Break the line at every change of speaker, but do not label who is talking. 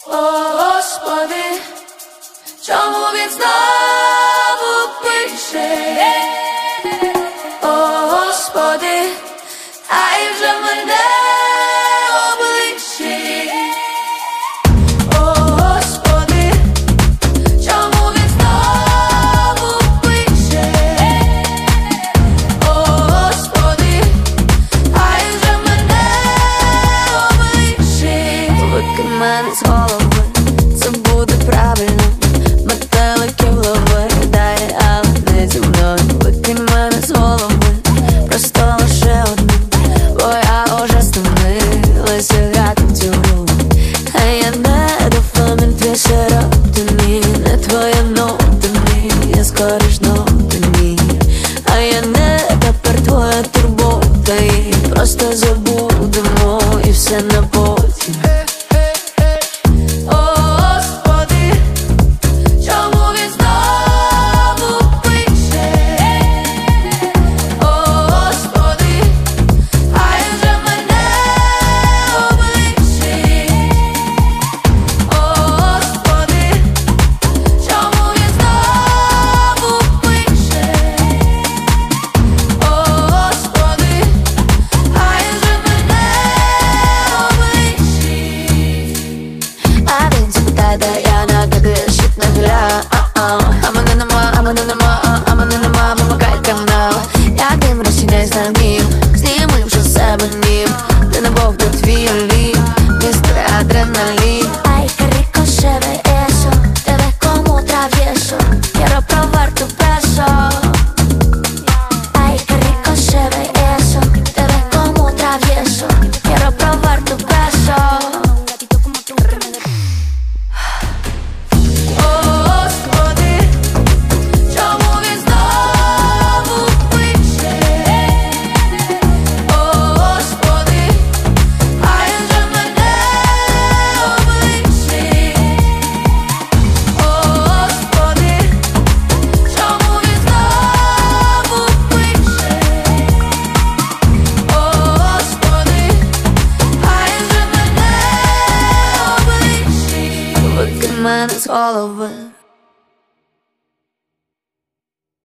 О, Господи, чому він знову пише? О, Господи, а й вже мене обличчі. О, Господи, чому він знову пише? О, Господи, а й вже мене обличчі. Викинь мене з голови, це буде правильно. Метеликів лови, дай, але не зі мною. Викинь мене з голови, просто лише одну, бо я уже стомилася грати в цю гру. А я не дофамін, твій серотонін, не твоя нота мій, я скоріш нота мій. А я не тепер твоя турбота, і просто забудемо, і все на потім. Де я нагадую, щит на гля. А мене нема, вимикай канал. Я дим розчиняй знамів, зніму вже з себе нім. Ти не Бог, де твій олів, містер адреналін.
Ay, qué rico se ve eso, te ves como travieso, quiero probar tu beso. Ay, qué rico se ve eso, te ves como travieso, quiero probar tu beso.
Викинь мене з голови,